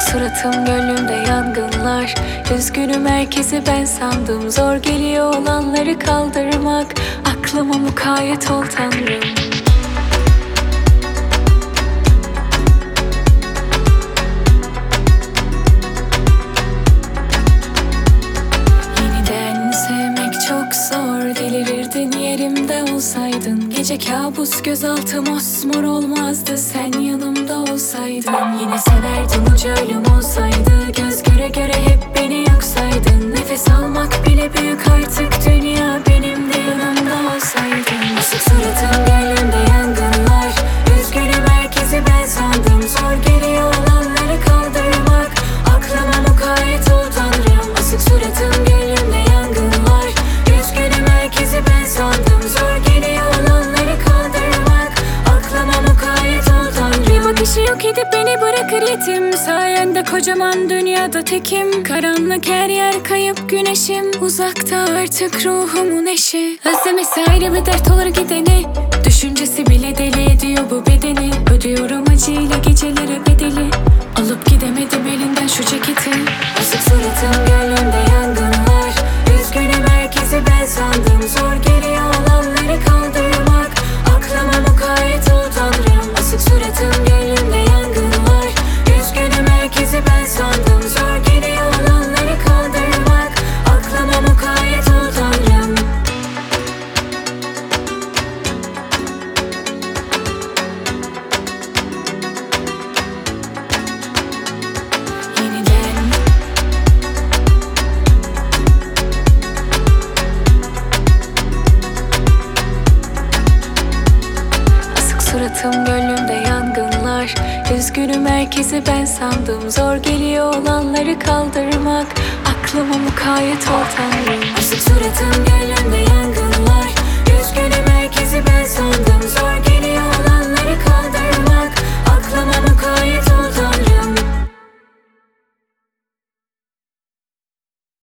suratım gönlümde yangınlar. Üzgünüm herkesi ben sandım. Zor geliyor olanları kaldırmak. Aklıma mukayyet ol Tanrım. Yeniden sevmek çok zor. Delirirdin yerimde olsaydın. Gece kabus gözaltı mosmor olmazdı sen yanımda olsaydın. Yine severdim ucu ölüm olsaydı. Göz göre göre hep beni yaksaydın. Nefes almak bile büyük artık dünya benim de yanımda olsaydın. Asık suratım gönlümde yangınlar. Üzgünüm herkesi ben sandım. Zor geliyor olanları kaldırmak. Aklıma mukayyet ol Tanrım. Asık suratım gönlümde yangınlar. Üzgünüm herkesi ben sandım. Zor geliyor olanları kaldırmak. Aklıma mukayyet ol Tanrım. Bir bakışı yok edip beni bırakır yetim. Sayende kocaman dünyada tekim. Karanlık her yer kayıp güneşim. Uzakta artık ruhumun eşi. Özlemesi ayrı bir dert olur gideni. Düşüncesi bile deli ediyor bu bedeni. Ödüyorum acıyla gecelere bedeli. Alıp gidemedim elinden şu ceketi. Asık suratım gönlümde yangınlar. Üzgünüm herkesi ben sandım. Zor geliyor olanları kaldırmak. Aklıma mukayyet ol Tanrım. Asık suratım gönlümde yangınlar. Üzgünüm herkesi ben sandım. Zor geliyor olanları kaldırmak. Aklıma mukayyet ol Tanrım. Yeniden asık suratım gönlümde yangınlar. Üzgünüm herkesi ben sandım. Zor geliyor olanları kaldırmak. Aklıma mukayyet ol Tanrım. Asık suratım gönlümde